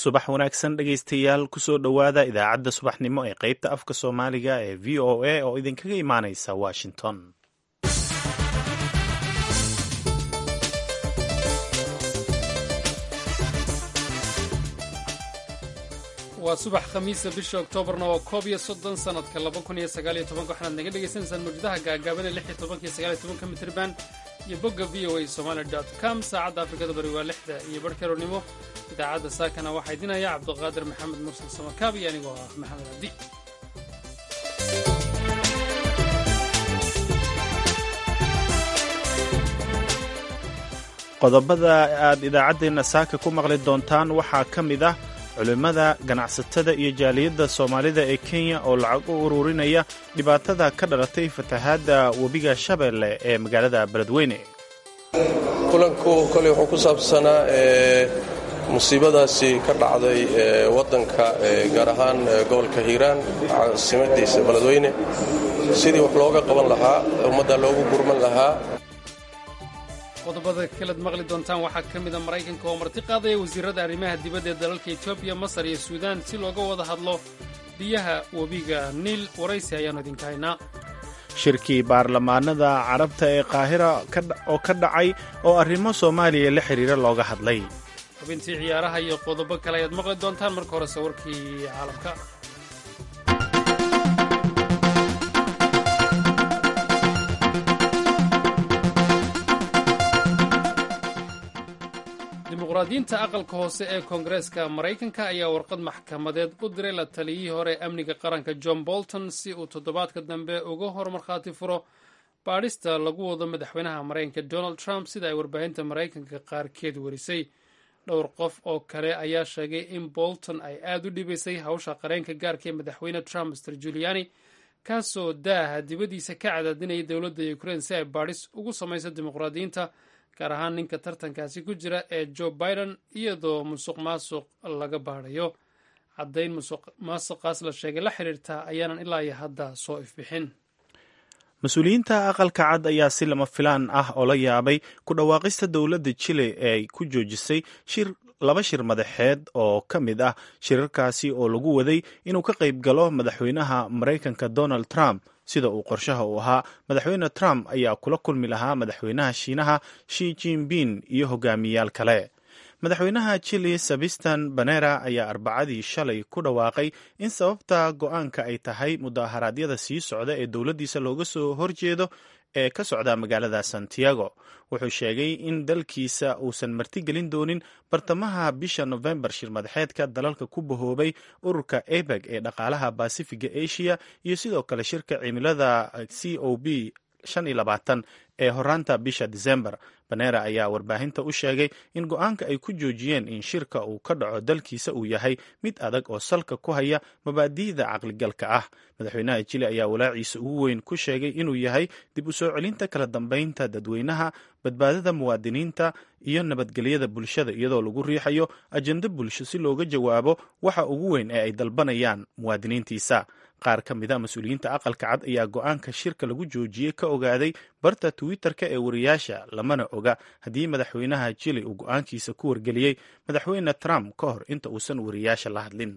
subax wanaagsan dhegaystayaal kusoo dhowaada idaacadda subaxnimo ee qaybta afka soomaaliga ee v o a oo idinkaga imaanaysa washington. waa subax khamiisa bisha oktoobarna waa 11 sanadka 2019 waxaad naga dhagaysanaysaan mawjadaha gaagaaban ee 16 mitirban iyo bogga voa somali.com saacadda afrikada bari waa 6 iyo barh karoornimo. idaacadda saakana waxaa idinaya cabduqaadir maxamed mursal samakaab iyo anigoo ah maxamed cabdi. qodobada aad idaacaddeenna saaka ku maqli doontaan waxaa ka mid ah culimmada ganacsatada iyo jaaliyadda soomaalida ee kenya oo lacag u ururinaya dhibaatada ka dhalatay fatahaadda webiga shabeelle ee magaalada beledweyne. kulanku koley wuxuu ku saabsanaa musiibadaasi ka dhacday waddanka gaar ahaan gobolka hiiraan caasimadiisa beledweyne sidii wax looga qaban lahaa ummadda loogu gurman lahaa. qodobada kalead maqli doontaan waxaa ka mida maraykanka oo marti qaadaya wasiirada arrimaha dibadda ee dalalka etoobiya, masar iyo suudaan si looga wada hadlo biyaha webiga niil. waraysi ayaannu idinka haynaa. shirkii baarlamaanada carabta ee qaahira oo ka dhacay oo arrimo soomaaliya la xidhiira looga hadlay. xubintii ciyaaraha iyo qodobo kale ayaad maqli doontaan. marka horese warkii caalamka. dimuqraadiyiinta aqalka hoose ee koongareeska maraykanka ayaa warqad maxkamadeed u diray la taliyihii hore amniga qaranka john bolton si uu toddobaadka dambe uga hor markhaati furo baadhista lagu wado madaxweynaha maraykanka donald trump sida ay warbaahinta maraykanka qaarkeed warisay. dhowr qof oo kale ayaa sheegay in bolton ay aad u dhibaysay hawsha qareenka gaarka ee madaxweyne trump mr juliani kaasoo daaha dibadiisa ka cadaadinayay dowladda ukraine si ay baadhis ugu samayso dimuqraadiyiinta gaar ahaan ninka tartankaasi ku jira ee joe biden iyadoo musuq maasuq laga baadhayo. caddayn musuq maasuqaas la sheegay la xiriirta ayaanan ilaa iyo hadda soo ifbixin. mas-uuliyiinta aqalka cad ayaa si lama filaan ah oo la yaabay ku dhawaaqista dowladda chile ee ay ku joojisay laba shir madaxeed oo ka mid ah shirarkaasi oo lagu waday inuu ka qayb galo madaxweynaha maraykanka donald trump. sida uu qorshaha u ahaa, madaxweyne trump ayaa kula kulmi lahaa madaxweynaha shiinaha shi jinping iyo hogaamiyayaal kale. madaxweynaha chile sebastan banera ayaa arbacadii shalay ku dhawaaqay in sababta go-aanka ay tahay mudaharaadyada sii socda ee dowladdiisa looga soo horjeedo ee ka socda magaalada santiago. wuxuu sheegay in dalkiisa uusan martigelin doonin bartamaha bisha nofembar shir madaxeedka dalalka ku bahoobay ururka ebeg ee dhaqaalaha basifiga asia iyo sidoo kale shirka cimilada cob 25 ee horaanta bisha disembar. banera ayaa warbaahinta u sheegay in go-aanka ay ku joojiyeen in shirka uu ka dhaco dalkiisa uu yahay mid adag oo salka ku haya mabaadi'da caqligalka ah. madaxweynaha jile ayaa walaaciisa ugu weyn ku sheegay inuu yahay dib u soo celinta kala dambeynta dadweynaha, badbaadada muwaadiniinta iyo nabadgelyada bulshada iyadoo lagu riixayo ajendo bulsho si looga jawaabo waxa ugu weyn ee ay dalbanayaan muwaadiniintiisa. qaar ka mida mas-uuliyiinta aqalka cad ayaa go-aanka shirka lagu joojiyey ka ogaaday barta twitter-ka ee wariyaasha, lamana oga haddii madaxweynaha jile uu go-aankiisa ku wargeliyey madaxweyne trump ka hor inta uusan wariyaasha la hadlin.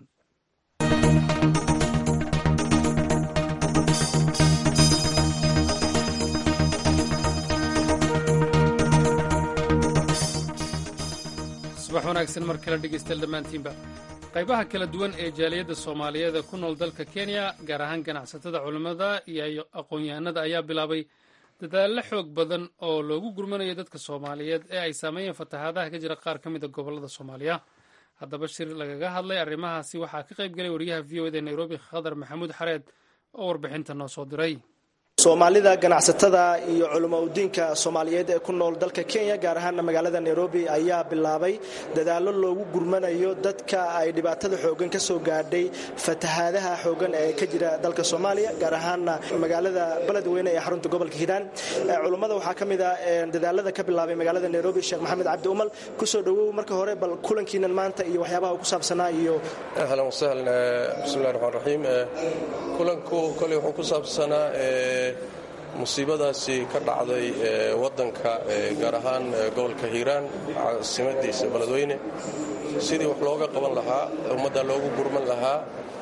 subax wanaagsan mar kale dhegaystayaal dhammaantiinba. qaybaha kala duwan ee jaaliyadda soomaaliyeed ee ku nool dalka kenya gaar ahaan ganacsatada, culimmada iyo aqoon-yahanada ayaa bilaabay dadaallo xoog badan oo loogu gurmanayo dadka soomaaliyeed ee ay saameeyeen fatahaadaha ka jira qaar ka mida gobollada soomaaliya. haddaba shir lagaga hadlay arrimahaasi waxaa ka qayb galay wariyaha v o eda nairobi khadar maxamuud xareed oo warbixinta noo soo diray. soomaalida ganacsatada iyo culimo udiinka soomaaliyeed ee ku nool dalka kenya gaar ahaana magaalada nairobi ayaa bilaabay dadaallo loogu gurmanayo dadka ay dhibaatada xoogan ka soo gaadhay fatahaadaha xoogan ee ka jira dalka soomaaliya gaar ahaana magaalada beledweyne ee xarunta gobolka hiiraan. culummada waxaa ka mid a dadaalada ka bilaabay magaalada nairobi sheekh maxamed cabdi umal. kusoo dhowow marka hore bal kulankiinan maanta iyo waxyaabaha uu ku saabsanaa iyo ahlan wasahlan bismillahi raxmaan raxiim. kulanku koley wuxuu ku saabsanaa musiibadaasi ka dhacday waddanka gaar ahaan gobolka hiiraan caasimadiisa beledweyne sidii wax looga qaban lahaa ummadda loogu gurman lahaa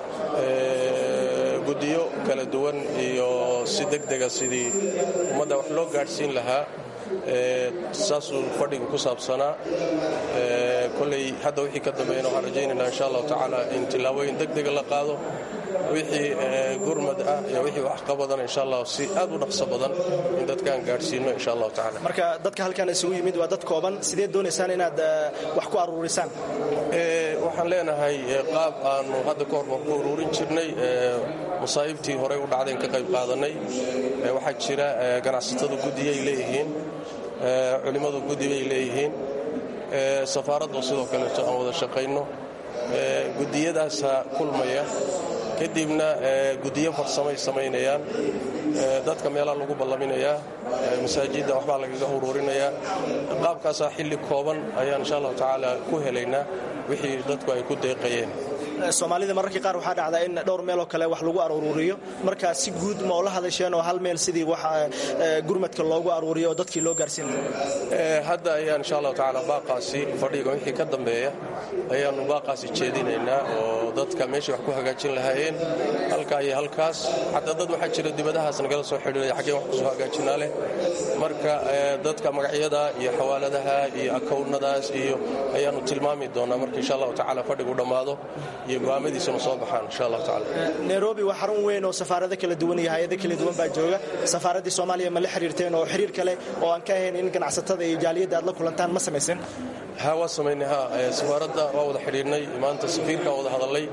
guddiyo kala duwan iyo si degdega sidii ummadda wax loo gaadhsiin lahaa saasuu fadhiga ku saabsanaa koley hadda wixii ka dambeeyana waxaan rajaynaynaa insha allahu tacaala in tillaabooyin degdega la qaado wixii gurmad ah iyo wixii wax qabadana insha allah si aad u dhaqso badan in dadkaan gaadhsiino insha allahu tacaala marka dadka halkan isugu yimid waa dad kooban sidee doonaysaan inaad wax ku aruurisaan waxaan leenahay qaab aanu hadda ka hor ku uruurin jirnay masaa'ibtii horey u dhacdayn ka qayb qaadanay waxaa jira ganacsatadu guddiyay leeyihiin culimmadu guddi bay leeyihiin safaaraddu sidoo kaleeto aan wada shaqayno guddiyadaasa kulmaya kadibna guddiyo farsamay samaynayaan dadka meelaha lagu ballaminayaa masaajidda waxbaa lagaga uruurinayaa qaabkaasaa xilli kooban ayaan insha allahu tacaala ku helaynaa wixii dadku ay ku deeqayeen soomaalida mararkii qaar waxaa dhacdaa in dhowr meeloo kale wax lagu aruuriyo markaa si guud ma ola hadasheen oo hal meel sidii wax gurmadka loogu aruuriyo oo dadkii loo gaarsiin hadda ayaan insha allahu tacaala baaqaasi fadhiga wixii ka dambeeya ayaannu baaqaasi jeedinaynaa oo dadka meeshii wax ku hagaajin lahaayeen halkaa iyo halkaas xataa dad waxaa jira dibadahaas nagala soo xidhiiraya xaggeen wax kusoo hagaajinaa leh marka dadka magacyada iyo xawaaladaha iyo akownnadaas iyo ayaannu tilmaami doonaa marka insha allahu tacaala fadhigu dhammaado iyo go'aamadiisuna soo baxaan insha allahu tacaala nairobi waa xarun weyn oo safaarado kala duwan iyo hay-ado kala duwan baa jooga safaaraddii soomaaliya ma la xiriirteen oo xiriir kale oo aan ka ahayn in ganacsatada iyo jaaliyadda aad la kulantaan ma samaysan waa samaynay safaaradda waa wada xidhiirnay maanta safiirkaan wada hadallay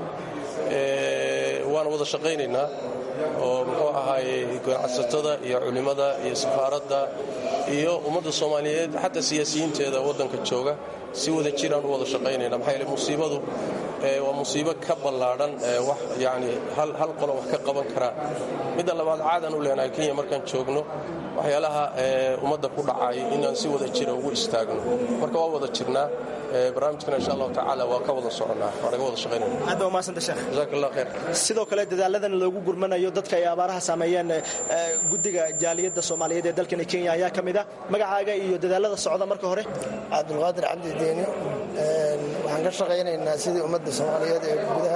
waana wada shaqaynaynaa oo muxuu ahaaye ganacsatada iyo culimmada iyo safaaradda iyo ummadda soomaaliyeed xataa siyaasiyiinteeda waddanka jooga si wada jiraan u wada shaqaynayna maxaa yeele musiibadu waa musiibo ka ballaadhan wax yani hal qolo wax ka qaban karaa midda labaad caadaan u leenahay kenya markaan joogno waxyaalaha ummadda ku dhacay inaan si wada jira ugu istaagno marka waa wada jirnaa barnaamijkana insha allahu tacaala waa ka wada soconaa waa laga wada shaqaynayna aad baa umahadsanta sheekh jazaak allah khayr sidoo kale dadaaladan loogu gurmanayo dadka ay abaaraha saameeyeen guddiga jaaliyadda soomaaliyeed ee dalkani kenya ayaa ka mid ah magacaaga iyo dadaalada socda marka hore cabdulqaadir cabdi deeni waxaan ka shaqaynaynaa sidii ummadda soomaaliyeed ee gudaha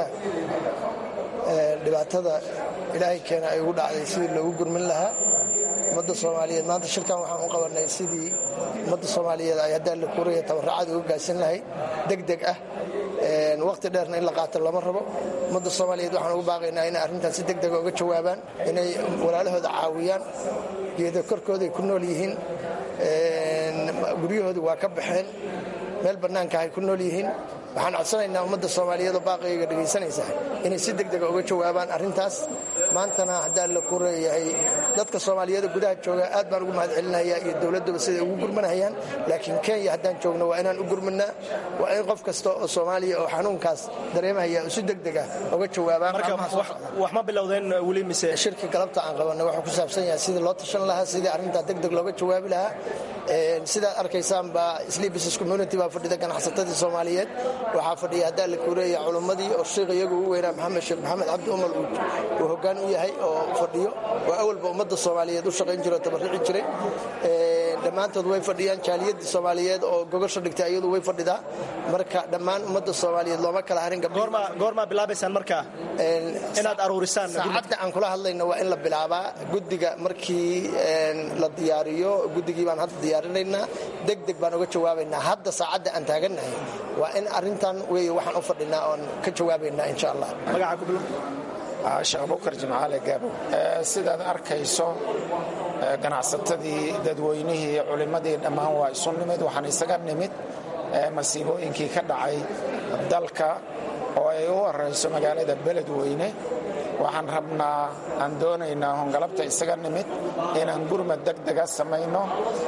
dhibaatada ilaahay keena ay ugu dhacday sidii loogu gurmin lahaa ummadda soomaaliyeed maanta shirkan waxaan u qabanay sidii ummadda soomaaliyeed ay haddaan la kuraya tabarracada uga gaarsin lahayd degdeg ah waqti dheerna in la qaato lama rabo ummadda soomaaliyeed waxaan ugu baaqaynaa inay arrintaas si degdega uga jawaabaan inay walaalahooda caawiyaan geeda korkooday ku nool yihiin guryahoodii waa ka baxeen meel bannaanka ay ku nool yihiin waxaan codsanaynaa ummadda soomaaliyeed oo baaqayga dhegaysanaysaa inay si degdega uga jawaabaan arrintaas maantana haddaan la ku reeyahay dadka soomaaliyeed gudaha jooga aad baan ugu mahadcelinayaa iyo dowladduba siday ugu gurmanayaan laakiin kenya haddaan joogno waa inaan u gurmanaa waa in qof kasta oo soomaaliya oo xanuunkaas dareemahaya si degdega uga jawaabaan wax ma bilowdeen weli mise shirka galabta aan qabanay waxuu ku saabsan yahay sidii loo tashan lahaa sidii arrintaa degdeg looga jawaabi lahaa sidaad arkaysaan baa Sleep Business Community baa fadhida ganacsatadii Soomaaliyeed waxaa fadhiya haddaan la kureeya culimmadii oo sheekh iyagu u weynaa Sheekh Maxamed Cabdi Umar uu hoggaan u yahay oo fadhiyo waa awalba ummadda Soomaaliyeed u shaqayn jiray tabarrici jiray dhammaantood way fadhiyaan jaaliyadii Soomaaliyeed oo gogosha dhigtay iyadu way fadhidaa marka dhammaan ummadda Soomaaliyeed looma kala harin goorma bilaabaysaan marka inaad aruurisaan saacadda aan kula hadlayna waa in la bilaabaa guddiga markii la diyaariyo guddigii baan hadda diyaarinaynaa degdeg baan uga jawaabaynaa hadda saacadda aan taagannahay waa in arrintan weeye waxaan u fadhinaa oon ka jawaabaynaa insha allah magaca ku bilow sheekh Bukar Jimcaale Gaabo sidaad arkayso ganacsatadii dadweynihii culimadii dhammaan waa isu nimid waxaan isaga nimid masiibooyinkii ka dhacay dalka oo ay u horeyso magaalada Beledweyne waxaan rabnaa aan doonaynaa hongalabta isaga nimid inaan gurmad degdega samayno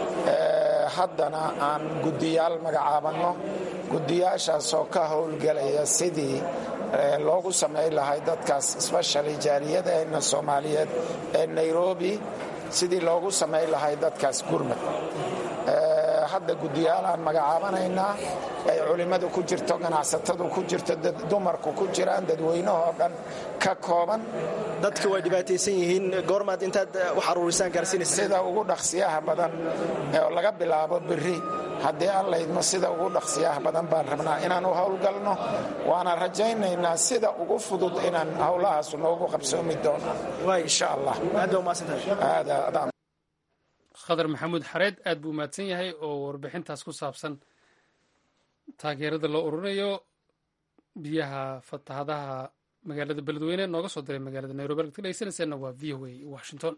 haddana aan guddiyaal magacaabanno guddiyaashaasoo ka howlgelaya sidii loogu samayn lahay dadkaas especially jaaliyadeenna Soomaaliyeed ee Nairobi sidii loogu samayn lahay dadkaas gurmad hadda guddiyaalaan magacaabanaynaa ay culimmadu ku jirto, ganacsatadu ku jirto, dumarku ku jiraan, dadweynahoo dhan ka kooban. dadka way dhibaataysan yihiin. goormaad intaad wax aruurisaan gaarsiinaysa? sida ugu dhaqsiyaha badan oo laga bilaabo berri, haddii aan laydmo sida ugu dhaqsiyaha badan baan rabnaa inaan u howlgalno. waana rajaynaynaa sida ugu fudud inaan howlahaas noogu qabsoomi doono insha allah. khadar maxamuud xareed aad buu mahadsan yahay oo warbixintaas ku saabsan taageerada loo ururinayo biyaha fatahadaha magaalada beledweyne nooga soo diray magaalada nairobi. halkaad ka dhegeysanayseena waa v o a washington.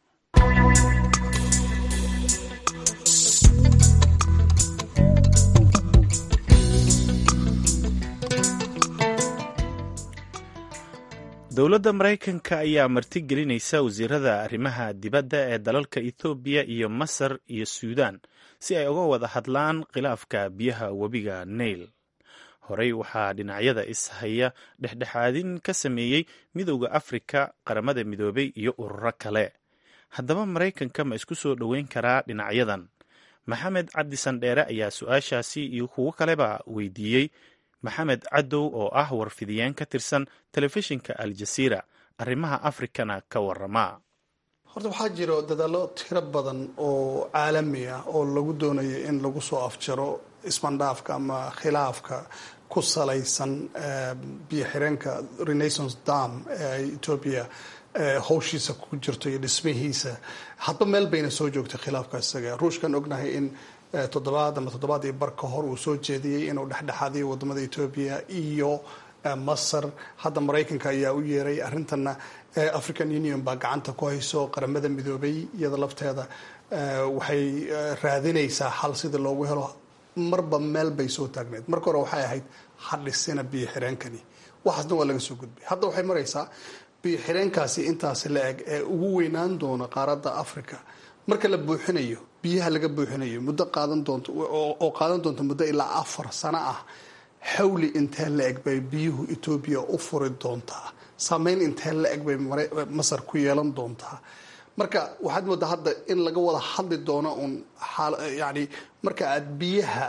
dowladda maraykanka ayaa martigelinaysa wasiirada arrimaha dibadda ee dalalka ethoobiya iyo masar iyo suudaan si ay uga wada hadlaan khilaafka biyaha webiga nail. horey waxaa dhinacyada ishaya dhexdhexaadin ka sameeyey midowda afrika, qaramada midoobay iyo ururo kale. haddaba maraykanka ma isku soo dhoweyn karaa dhinacyadan? maxamed cabdi sandheere ayaa su-aashaasi iyo kuwo kaleba weydiiyey maxamed cadow oo ah warfidiyeen ka tirsan telefishinka aljasiira, arrimaha afrikana ka warama. horta waxaa jiro dadaallo tiro badan oo caalami ah oo lagu doonayo in lagu soo afjaro isbandhaafka ama khilaafka ku salaysan biyo xireenka Renaissance Dam ee Ethiopia howshiisa ku jirto iyo dhismihiisa. hadba meel bayna soo joogtay khilaafka isaga. ruushkan ognahay in toddobaad iyo bar ka hor uu soo jeediyey inuu dhexdhexaadiyo wadamada Ethiopia iyo Masar. hadda Maraykanka ayaa u yeeray arrintana. African Union baa gacanta ku hayso, qaramada midoobay iyada lafteeda waxay raadinaysaa xal sida loogu helo. marba meel bay soo taagneed. marka hore waxay ahayd hadhisina biyo xireenkani, waxaasna waa laga soo gudbay. hadda waxay maraysaa biyo xireenkaasi intaasi la eg ee ugu weynaan doona qaaradda Africa. marka la buuxinayo, biyaha laga buuxinayo muddo qaadan doonto muddo ilaa 4 sano ah. xawli intee la eg bay biyuhu Ethiopia u furi doontaa? saameyn intee la eg bay Masar ku yeelan doontaa? marka waxaad moodaa hadda in laga wada hadli doono un yani marka aad biyaha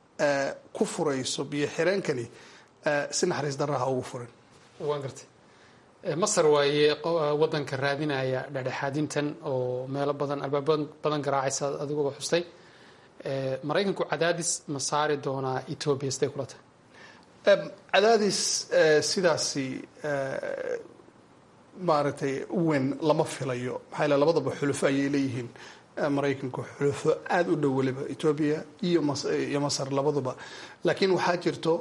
ku furayso biyo xireenkani si naxariis darraha ugu furin. waan gartay. masar waaye wadanka raadinaya dhexdhexaadintan oo meelo badan albaab badan garaacaysa adiguba xustay. maraykanku cadaadis ma saari doonaa Ethiopia siday kula tahay? cadaadis sidaasi maaragtay weyn lama filayo. maxaa yeele labadaba xulufo ayay leeyihiin. maraykanku xulufo aada u dhow waliba Ethiopia iyo Masar labaduba. laakiin waxaa jirto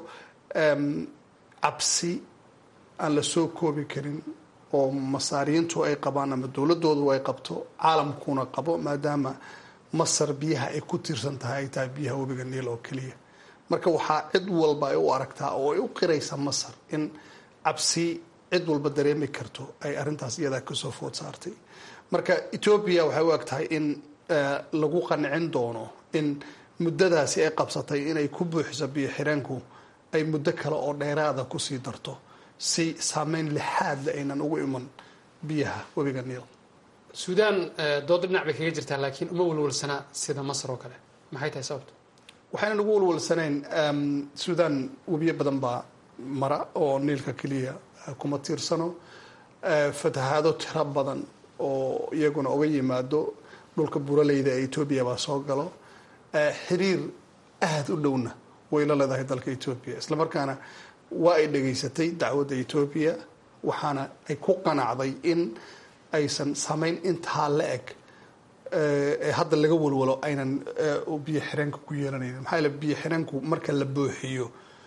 cabsi aan la soo koobi karin oo masaariyiintu ay qabaan ama dowladoodu ay qabto, caalamkuna qabo, maadaama Masar biyaha ay ku tiirsan tahay ay tahay biyaha webiga Niil oo keliya. marka waxaa cid walba ay u aragtaa oo ay u qiraysa Masar in cabsi cid walba dareemi karto ay arrintaas iyadaa kasoo food saartay. marka Ethiopia waxay u eg tahay in lagu qancin doono in muddadaasi ay qabsatay inay ku buuxiso biyo xireenku ay muddo kale oo dheeraada kusii darto si saameyn lixaad aynan ugu iman biyaha webiga Niil. suudaan dood dhinac bay kaga jirtaa, laakiin uma walwalsana sida Masar oo kale. maxay tahay sababta? waxaynan ugu walwalsanayn. suudaan webiyo badan baa mara oo Niilka keliya kuma tiirsano. fatahaado tiro badan oo iyaguna uga yimaado dhulka buraleyda ee Ethiopia baa soo galo. xiriir aada u dhowna way la leedahay dalka Ethiopia. isla markaana waa ay dhageysatay dacwadda Ethiopia, waxaana ay ku qanacday in aysan saameyn intaa la eg ee hadda laga walwalo aynan biyo xireenka ku yeelanaynin. maxaa yeele biyo xireenku marka la buuxiyo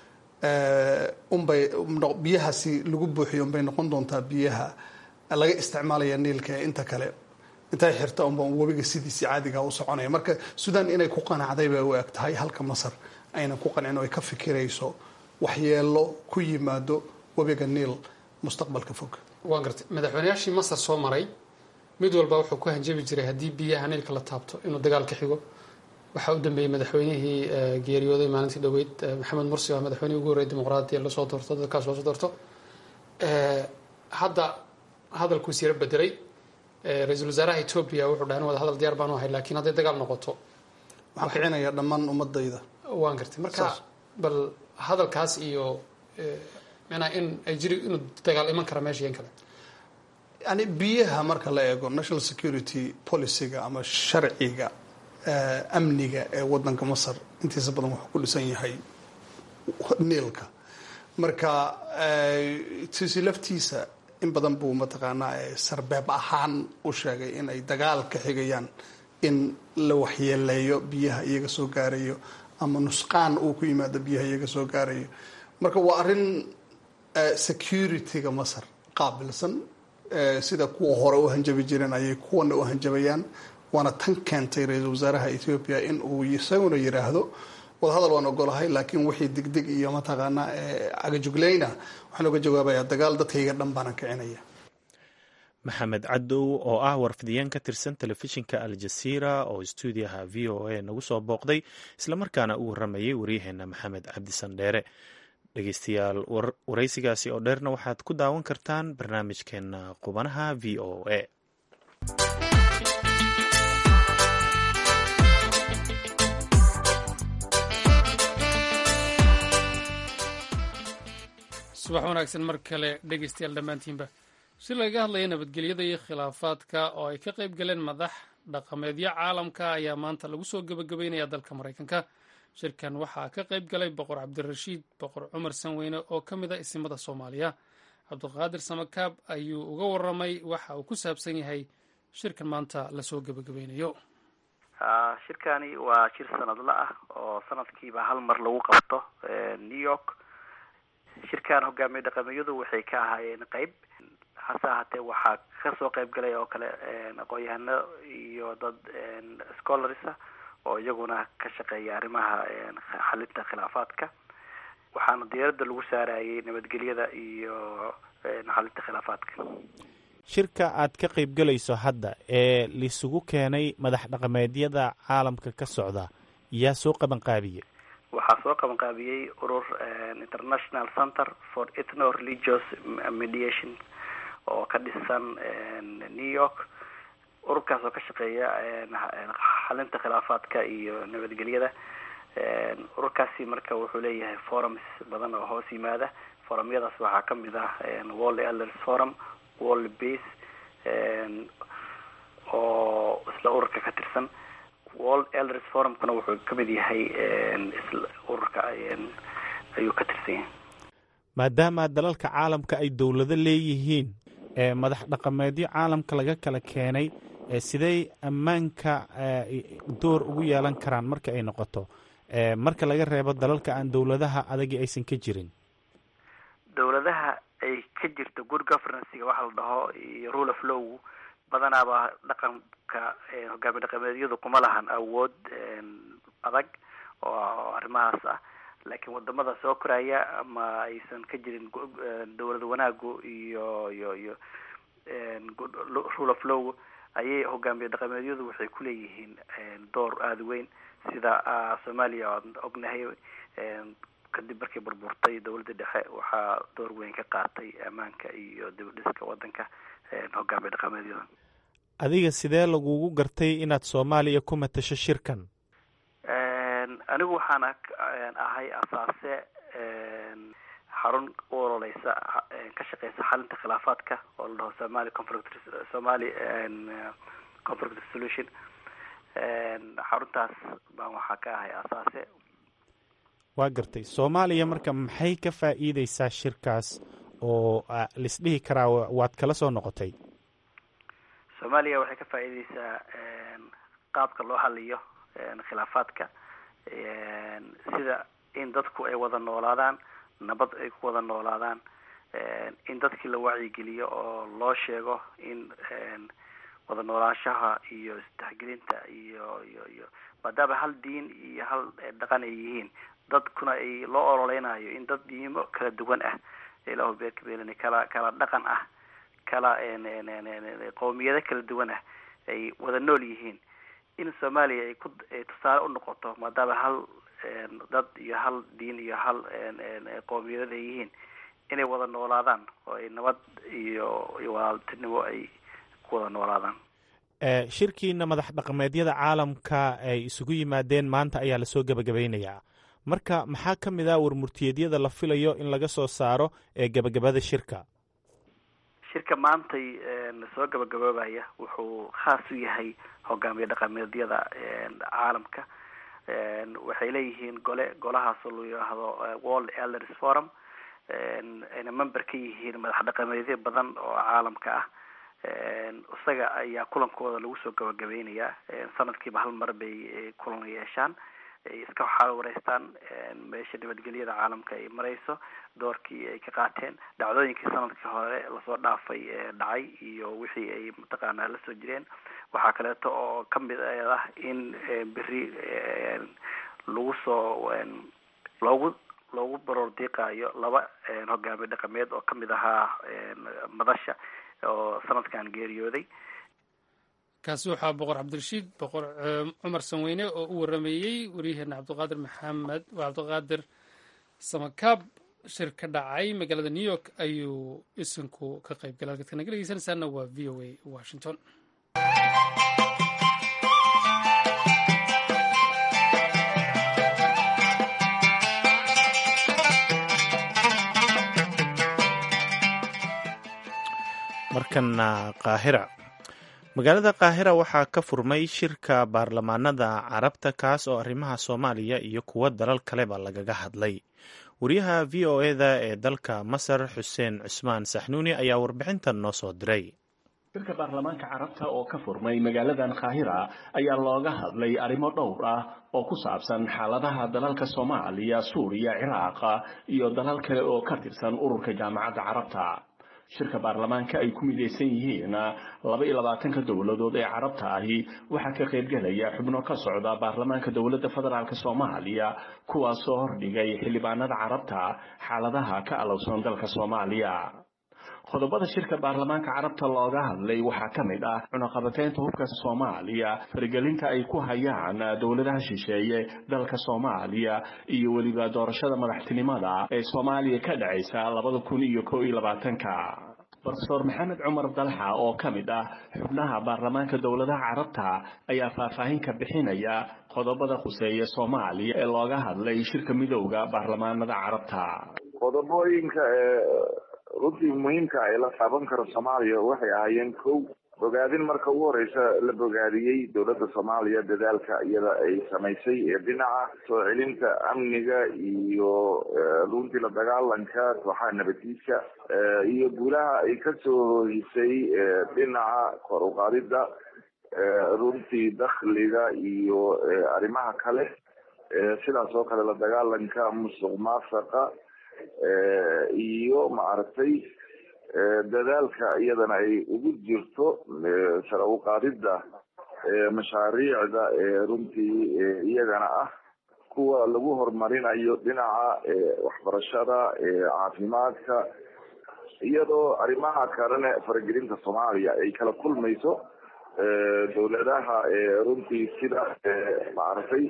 biyahaasi lagu buuxiyo unbay noqon doontaa biyaha laga isticmaalaya Niilka. inta kale intay xirta unba webiga sidiisii caadiga u soconaya. marka Suudaan inay ku qanacday bay u eg tahay, halka Masar aynan ku qancin oo ay ka fikirayso waxyeelo ku yimaado webiga Niil mustaqbalka fog. waan gartay. madaxweynayaashii Masar soo maray mid walba wuxuu ku hanjabi jiray haddii biyaha Niilka la taabto inuu dagaal ka xigo. waxaa u dambeeyey madaxweynihii geeriyooday maalintii dhoweyd maxamed mursi, waa madaxweynihii ugu horreeyay dimuqraadiya lasoo doorto, dadkaas loosoo doorto. hadda hadalkuus yara bedelay. ra-iisul wasaaraha Ethiopia wuxuu dhahay wada hadal diyaar baan u ahay, laakiin hadday dagaal noqoto waxaan kicinayaa dhammaan ummadayda. waan gartay marka bal hadalkaas iyo macnaa in ay jiri inuu dagaal iman kara meesha in kale yani biyaha marka la eego national security policyga ama sharciga amniga ee wadanka Masar intiisa badan wuxuu ku dhisan yahay niilka. marka Sisi laftiisa in badan buu mataqaanaa sarbeeb ahaan u sheegay in ay dagaal ka xigayaan in la waxyeeleeyo biyaha iyaga soo gaarayo ama nusqaan uu ku yimaado biyaha iyaga soo gaarayo. marka waa arrin securityga Masar qaabilsan sida kuwa hore u hanjabi jireen ayay kuwana u hanjabayaan. waana tan keentay ra-iisul wasaaraha Ethiopia in uu isaguna yiraahdo wadahadal waan ogolahay laakiin wixii degdeg iyo mataqaanaa cagajuglayna waxaan uga jawaabayaa dagaal dadkayga dhan baan kicinaya. maxamed cadow oo ah warfidiyeen ka tirsan telefishinka Al Jazeera oo stuudiyaha VOA nagu soo booqday islamarkaana u waramayay waryaheena maxamed cabdi sandheere. dhegeystayaal waraysigaasi oo dheerna waxaad ku daawan kartaan barnaamijkeena qubanaha VOA. subax wanaagsan mar kale dhegeystayaal dhammaantiinba si laga hadlaya nabadgelyada iyo khilaafaadka oo ay ka qayb galeen madax dhaqameedyo caalamka ayaa maanta lagu soo gebagabeynaya dalka Mareykanka. shirkan waxaa ka qayb galay boqor cabdirashiid boqor cumar sanweyne oo ka mid ah isimada Soomaaliya. cabdiqaadir samakaab ayuu uga waramay waxa uu ku saabsan yahay shirkan maanta la soo gebagabeynayo. shirkani waa shir sanadle ah oo sanadkiiba hal mar lagu qabto New York. shirkan hogaamiye dhaqameedyadu waxay ka ahaayeen qayb hase ahaatee waxaa kasoo qayb galay oo kale aqoon-yahano iyo dad scholars oo iyaguna ka shaqeeya arrimaha xalinta khilaafaadka. waxaana diiradda lagu saarayay nabadgelyada iyo xalinta khilaafaadka. shirka aad ka qayb galayso hadda ee lisugu keenay madax dhaqameedyada caalamka ka socda yaa soo qaban qaabiyey? waxaa soo qaban qaabiyey urur International Center for Ethno-Religious Mediation oo ka dhisan New York. ururkaas oo ka shaqeeya xalinta khilaafaadka iyo nabadgelyada. ururkaasi marka wuxuu leeyahay forums badan oo hoos yimaada. forumyadaas waxaa ka mid ah World Elders Forum, World Peace oo isla ururka ka tirsan. World Elders Forumkuna wuxuu ka mid yahay isla ururka ayuu ka tirsan yahay. maadaama dalalka caalamka ay dowlado leeyihiin madax dhaqameedyo caalamka laga kala keenay sidee ammaanka door ugu yeelan karaan marka ay noqoto marka laga reebo dalalka aan dowladaha adagi aysan ka jirin? dowladaha ay ka jirto good governance-ga waxa la dhaho iyo rule of law badanaaba dhaqanka hogaamiye dhaqameedyadu kuma lahan awood adag oo arrimahaas ah. laakiin wadamada soo koraya ama aysan ka jirin dowlad wanaagu iyo rule of law ayay hogaamiye dhaqameedyadu waxay ku leeyihiin door aada weyn. sida Soomaaliya oo ognahay kadib markii burburtay dowladda dhexe waxaa door weyn ka qaatay ammaanka iyo dib-u-dhiska wadanka hogaamiye dhaqameedyada. adiga sidee lagugu gartay inaad Soomaaliya ku matasho shirkan? anigu waxaan ahay asaase xarun u ololeysa ka shaqeysa xalinta khilaafaadka oo la dhaho Somali Conflict Solution. xaruntaas baan waxaa ka ahay asaase. waa gartay. Soomaaliya marka maxay ka faa'iideysaa shirkaas oo lisdhihi karaa waad kala soo noqotay? Soomaaliya waxay ka faa'iideysaa qaabka loo xaliyo khilaafaadka, sida in dadku ay wada noolaadaan, nabad ay ku wada noolaadaan, in dadkii la wacyigeliyo oo loo sheego in wada noolaanshaha iyo isdhexgelinta iyo maadaama hal diin iyo hal dhaqan ay yihiin, dadkuna ay loo ololeynayo in dad diimo kala duwan ah ilaahu beerkabeelani kala dhaqan ah, kala qowmiyado kala duwan ah ay wada nool yihiin, in Soomaaliya ay tusaale u noqoto maadaama hal dad iyo hal diin iyo hal qowmiyado ay yihiin, inay wada noolaadaan oo ay nabad iyo walaaltinimo ay ku wada noolaadaan. shirkiina madax dhaqameedyada caalamka ay isugu yimaadeen maanta ayaa lasoo gebagabeynayaa marka maxaa ka mid ah warmurtiyeedyada la filayo in laga soo saaro ee gebagabada shirka maantay soo gabagaboobaya wuxuu khaas u yahay hogaamiye dhaqameedyada caalamka waxay leeyihiin golahaasoo loo yidhaahdo World Elders Forum ayna member ka yihiin madax dhaqameedyo badan oo caalamka ah isaga ayaa kulankooda lagu soo gabagabeynayaa sanadkiiba hal mar bay kulan yeeshaan iska xaawareystaan meesha nabadgelyada caalamka ay marayso doorkii ay ka qaateen dhacdooyinkii sanadkii hore lasoo dhaafay dhacay iyo wixii ay mataqaanaa la soo jireen waxaa kaleeto oo kamid ah in beri loogu baroor diiqaayo laba hogaamiye dhaqameed oo kamid ahaa madasha oo sanadkan geeriyooday kaasi waxaa boqor cabdirashiid boqor cumar sanweyne oo u warameeyey waryaheena cabdiqaadir samakaab shir ka dhacay magaalada new york ayuu isinku ka qayb galay dadka naga dhegeysanaysaana waa v o a washington markana qaahira magaalada qaahira waxaa ka furmay shirka baarlamaanada carabta kaas oo arrimaha soomaaliya iyo kuwa dalal kaleba lagaga hadlay wariyaha v o eda ee dalka masar xuseen cusmaan saxnuuni ayaa warbixintan noo soo diray shirka baarlamaanka carabta oo ka furmay magaaladan qaahira ayaa looga hadlay arrimo dhowr ah oo ku saabsan xaaladaha dalalka soomaaliya suuriya ciraaq iyo dalal kale oo ka tirsan ururka jaamacadda carabta shirka baarlamaanka ay ku midaysan yihiin 22 dowladood ee carabta ahi waxaa ka qaybgalaya xubno ka socda baarlamaanka dowladda federaalka Soomaaliya kuwaas oo hordhigay xildhibaanada carabta xaaladaha ka alowsan dalka Soomaaliya qodobada shirka baarlamaanka carabta looga hadlay waxaa ka mid ah cunaqabateynta hubka Soomaaliya faragelinta ay ku hayaan dowladaha shisheeye dalka Soomaaliya iyo waliba doorashada madaxtinimada ee Soomaaliya ka dhacaysa 2021 Professor Maxamed Cumar Dalxa oo ka mid ah xubnaha baarlamaanka dowladaha carabta ayaa faahfaahin ka bixinaya qodobada khuseeya Soomaaliya ee looga hadlay shirka midowga baarlamaanada carabta qodobooyinka runtii muhiimka ay la taaban karo Soomaaliya waxay ahaayeen kow bogaadin marka ugu horeysa la bogaadiyey dowladda Soomaaliya dadaalka iyada ay samaysay ee dhinaca soo celinta amniga iyo runtii la dagaalanka kooxaha nabadiisa iyo guulaha ay ka soo hoysay dhinaca kor u qaadida runtii dakhliga iyo arrimaha kale sidaas oo kale la dagaalanka musuqmaasuqa iyo maaragtay dadaalka iyadana ay ugu jirto sare u qaadida mashaariicda runtii iyagana ah kuwa lagu horumarinayo dhinaca waxbarashada caafimaadka iyadoo arrimaha kalena faragelinta Soomaaliya ay kala kulmayso dowladaha runtii sida maaragtay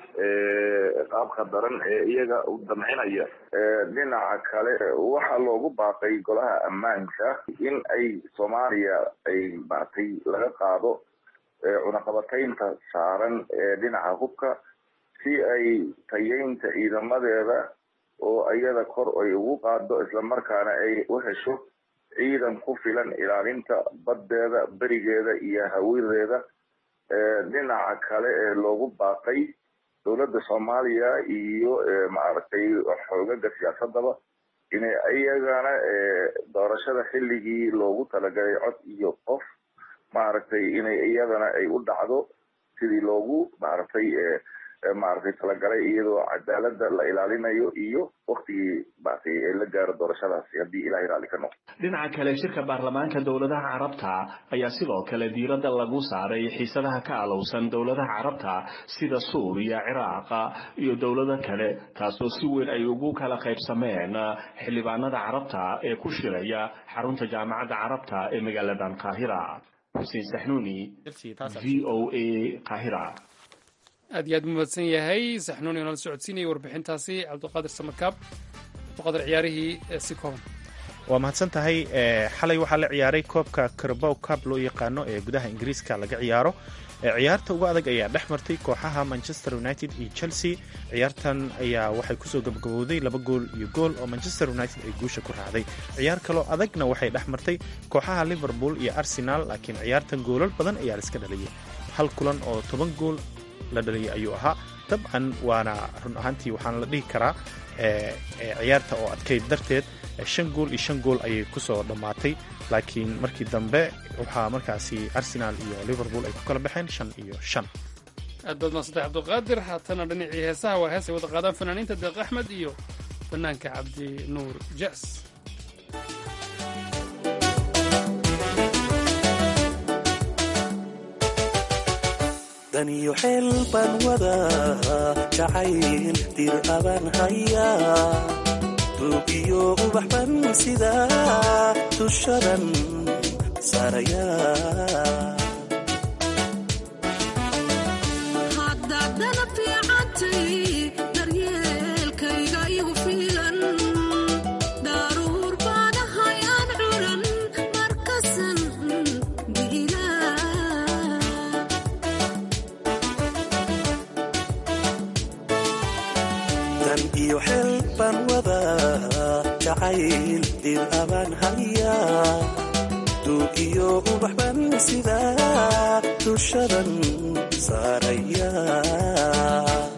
qaabka daran ee iyaga u damcinaya dhinaca kale waxaa loogu baaqay golaha ammaanka in ay Soomaaliya ay maartay laga qaado cunaqabateynta saaran dhinaca hubka si ay tayeynta ciidamadeeda oo iyada kor ay ugu qaado isla markaana ay u hesho ciidan ku filan ilaalinta badeeda barigeeda iyo hawideeda dhinaca kale ee loogu baaqay dowladda Soomaaliya iyo maaragtay xoogagga siyaasadaba inay iyagana doorashada xilligii loogu talagalay cod iyo qof maaragtay inay iyadana ay u dhacdo sidii loogu maaragtay talagalay iyadoo cadaaladda la ilaalinayo iyo waqtigii maaragtay la gaaro doorashadaasi haddii ilaahay raali ka noqdo dhinaca kale shirka baarlamaanka dowladaha carabta ayaa sidoo kale diiradda lagu saaray xiisadaha ka alowsan dowladaha carabta sida Suuriya Ciraaq iyo dowlado kale taasoo si weyn ay ugu kala qaybsameen xildhibaanada carabta ee ku shiraya xarunta jaamacadda carabta ee magaalada Qaahira Xuseen Saxnuuni VOA Qaahira aad iyo aad mahadsan yahay saxnuuni oo nala socodsiinayay warbixintaasi cabdiqaadir samakaab cabdiqaadir ciyaarihii si kooban waa mahadsan tahay. xalay waxaa la ciyaaray koobka Carabao Cup loo yaqaano ee gudaha Ingiriiska laga ciyaaro. ciyaarta ugu adag ayaa dhex martay kooxaha Manchester United iyo Chelsea. ciyaartan ayaa waxay kusoo gabagabowday 2 gool iyo gool oo Manchester United ay guusha ku raacday. ciyaar kaloo adagna waxay dhex martay kooxaha Liverpool iyo Arsenal, laakiin ciyaartan goolal badan ayaa la iska dhaliyay. hal kulan oo 10 gool la dhaliyay ayuu ahaa. dabcan waana run ahaantii waxaan la dhihi karaa ciyaarta oo adkayd darteed 5 gool iyo 5 gool ayay kusoo dhammaatay, laakiin markii dambe waxaa markaasi Arsenal iyo Liverpool ay ku kala baxeen 5 iyo 5. aad baad mahadsantahay cabdulqaadir. haatana dhinacii heesaha waa hees ay wada qaadaan fanaaniinta deeq axmed iyo fanaanka cabdi nuur jaas. daniyo xeel baan wadaa jacayl dir abaan hayaa duugiyo ubax ban sidaa dushadan saarayaa haddadana fiicantay daryeelkayga igu fiilan daruur baanahay aan curan markasan iyo xeel baan wadaa jacayl dir abaan hayaa duugiyo ubax ban sidaa dushadan saarayaa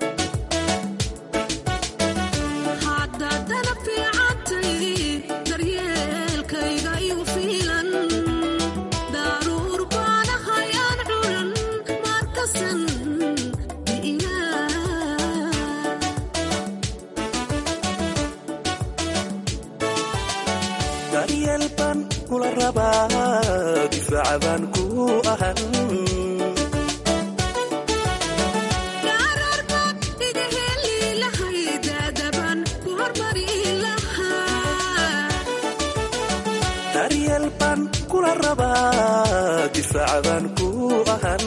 haddadana fiicantay daryeelkayga igu fiilan daruur baanahay aan curan markasan daryeel baan kula rabaa difaaca baan ku ahan gaararbaad iga heli lahay daadaban ku hormari lahaa daryeel baan kula rabaa difaaca baan ku ahan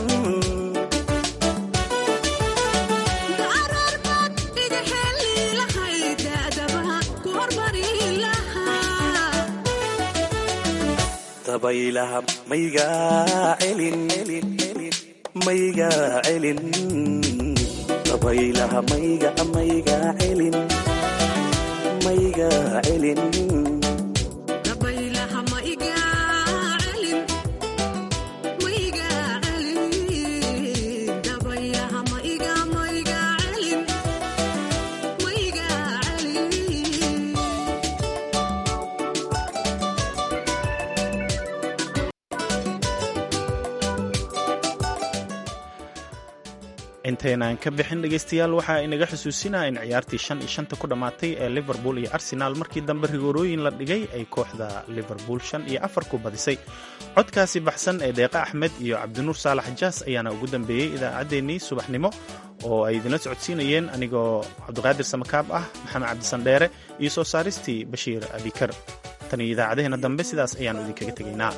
gaararbaad iga heli lahay daadaban ku hormari dabaylaha maygaa celin maygaa celin dabaylaha maygaa celin maygaa celin dabaylaha ma iga celin mayga celin dabaylaha ma iga celin mayga celin intaynaan ka bixin dhegaystayaal waxaa inaga xusuusinaa in ciyaartii 5-5 ku dhammaatay ee Liverpool iyo Arsenal markii dambe rigoorooyin la dhigay ay kooxda Liverpool 5-4 ku badisay. codkaasi baxsan ee Deeqa Axmed iyo Cabdinuur Saalax Jaas ayaana ugu dambeeyey idaacaddeenii subaxnimo oo ay idinla socodsiinayeen anigoo Cabdiqaadir Samakaab ah, Maxamed Cabdisandheere iyo soo saaristii Bashiir Abikar. tan iyo idaacadaheena dambe sidaas ayaanu idinkaga tegaynaa.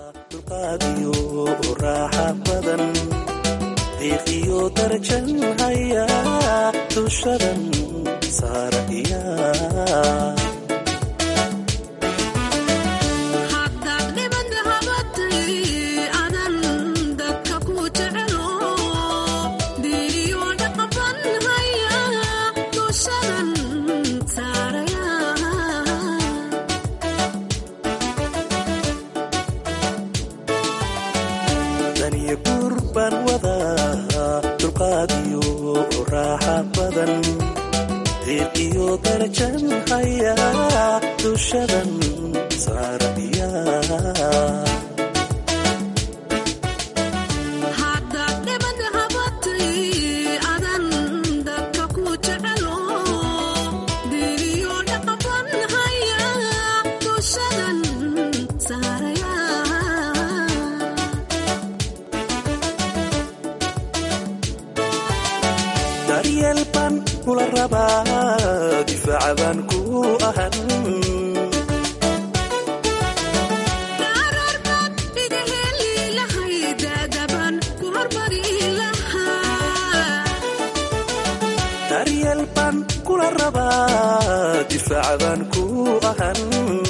deeqiyo darajan hayaa dushadan saarayaa haddaad dhiban habatay adan dadka ku jecelo diiriyo dhaqaban hayaa dushadan saarayaa daniyo gurbaan wadaa dulqaad iyo raaxa badan deeqiyo darajan hayaa dushadan saarayaa haddaad dhiban habatay adan dadka ku jecelo diiriyo dhaqaban hayaa dushadan saarayaa daryeel baan kula rabaa difaaca baan ku ahan gaararbaad iga heli lahay daadaban ku hormari lahaa daryeel baan kula rabaa difaaca baan ku ahan